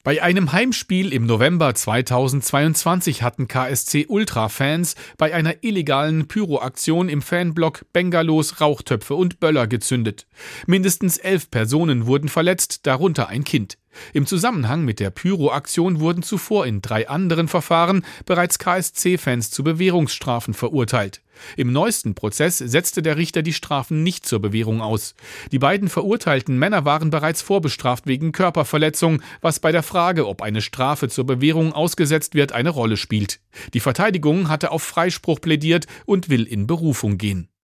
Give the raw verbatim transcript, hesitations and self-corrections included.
Bei einem Heimspiel im November zweitausendzweiundzwanzig hatten K S C-Ultra-Fans bei einer illegalen Pyroaktion im Fanblock Bengalos Rauchtöpfe und Böller gezündet. Mindestens elf Personen wurden verletzt, darunter ein Kind. Im Zusammenhang mit der Pyroaktion wurden zuvor in drei anderen Verfahren bereits K S C-Fans zu Bewährungsstrafen verurteilt. Im neuesten Prozess setzte der Richter die Strafen nicht zur Bewährung aus. Die beiden verurteilten Männer waren bereits vorbestraft wegen Körperverletzung, was bei der Frage, ob eine Strafe zur Bewährung ausgesetzt wird, eine Rolle spielt. Die Verteidigung hatte auf Freispruch plädiert und will in Berufung gehen.